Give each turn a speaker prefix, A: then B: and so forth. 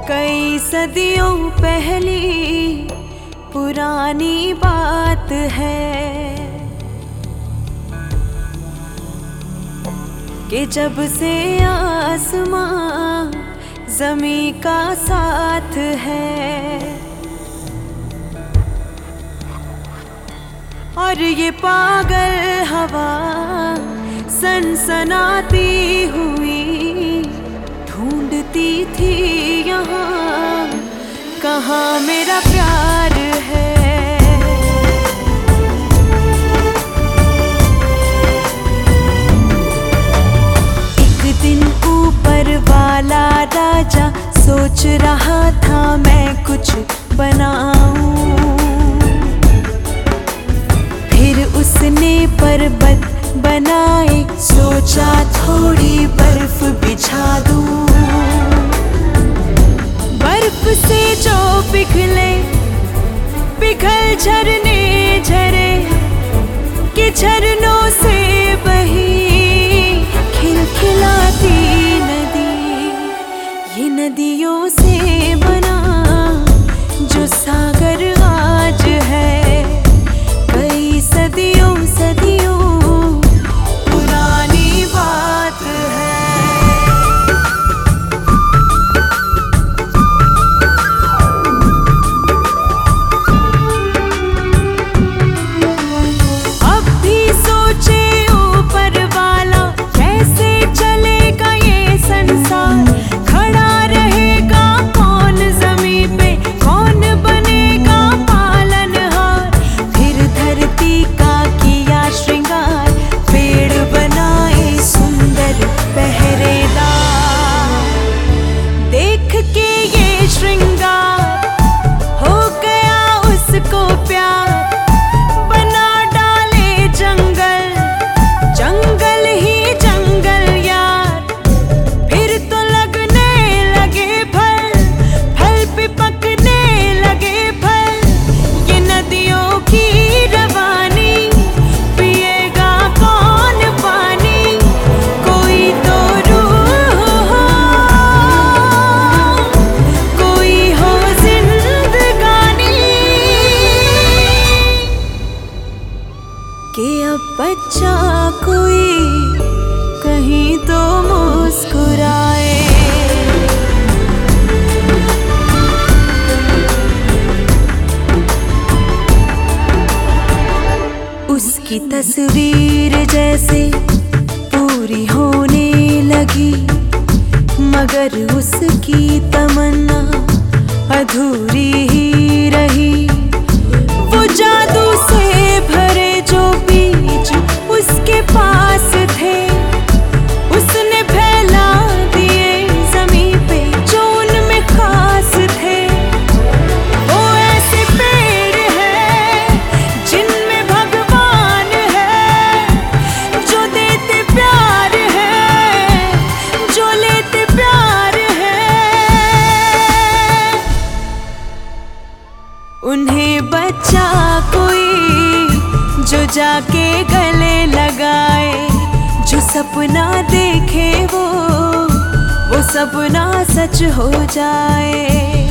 A: कई सदियों पहली पुरानी बात है कि जब से आसमां ज़मीं का साथ है और ये पागल हवा सनसनाती हुई ढूंढती थी यहाँ कहाँ मेरा प्यार है। एक दिन ऊपर वाला राजा सोच रहा था मैं कुछ बनाऊं, फिर उसने पर्वत बनाए, सोचा थोड़ी बर्फ बिछा दूं। बर्फ से जो पिघले पिघल झरने झरे कि झरनों से बही खिलखिलाती नदी, ये नदियों से बना जो सागर आज है कई सदियों सदियों पुरानी बात है। अब भी सोचे ऊपर वाला कैसे चलेगा ये संसार, खड़ा रहेगा कौन ज़मीन पे, कौन बनेगा पालनहार। फिर धरती का किया श्रृंगार, पेड़ बनाए सुंदर पहरेदार। देख के ये श्रृंगार हो गया उसको प्यार, बना डाले जंगल जंगल ही जंगल यार। फिर तो लगने लगे फल, फल पे पकने लगे फल, ये नदियों की रवानी पिएगा कौन पानी, कोई तो रूह हो, कोई हो जिंदगानी कि अब बच्चा कोई कहीं तो मुस्कुराए। उसकी तस्वीर जैसे पूरी होने लगी, मगर उसकी तमन्ना अधूरी ही रही। वो जादू से भरे जो बीज उसके पास थे, उसने फैला दिए ज़मीं पे जो उनमें खास थे। वो ऐसे पेड़ है जिनमें भगवान है, जो देते प्यार है, जो लेते प्यार है। उन्हें बच्चा कोई जो जाके गले लगाए, जो सपना देखे वो सपना सच हो जाए।